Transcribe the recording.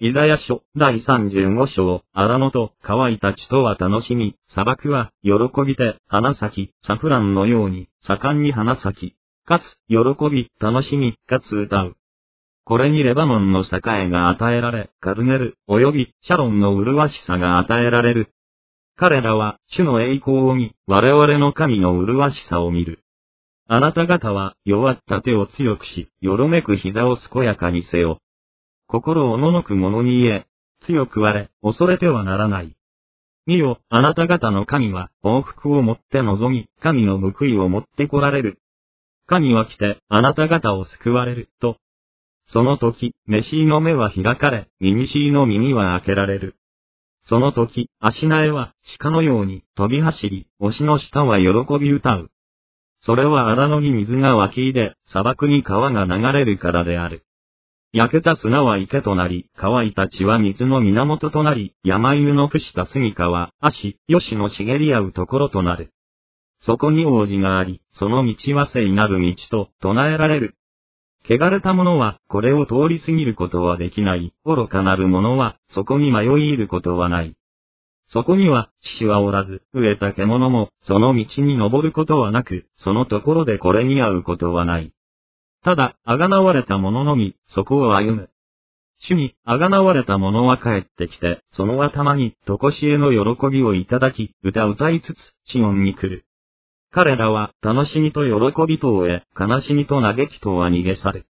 イザヤ書第35章、荒野と乾いた地とは楽しみ、砂漠は喜びて花咲き、サフランのように盛んに花咲き、かつ喜び、楽しみ、かつ歌う。これにレバノンの栄が与えられ、カルメル、及びシャロンの麗しさが与えられる。彼らは主の栄光を見、我々の神の麗しさを見る。あなた方は弱った手を強くし、よろめく膝を健やかにせよ。心おののく者に言え、強くあれ、恐れてはならない。見よ、あなた方の神は、報復をもって望み、神の報いをもって来られる。神は来て、あなた方を救われる、と。その時、メシーの目は開かれ、ミニシーの耳は開けられる。その時、アシナエは、鹿のように飛び走り、推しの下は喜び歌う。それは荒野に水が湧き入れ、砂漠に川が流れるからである。焼けた砂は池となり、乾いた地は水の源となり、山犬の伏した住処は、足、吉の茂り合うところとなる。そこに王子があり、その道は聖なる道と唱えられる。汚れた者は、これを通り過ぎることはできない。愚かなる者は、そこに迷い入ることはない。そこには、獅子はおらず、飢えた獣も、その道に登ることはなく、そのところでこれに会うことはない。ただ、あがなわれた者のみ、そこを歩む。主に、あがなわれた者は帰ってきて、その頭に、とこしえの喜びをいただき、歌いつつ、シオンに来る。彼らは、楽しみと喜びとを得、悲しみと嘆きとは逃げ去る。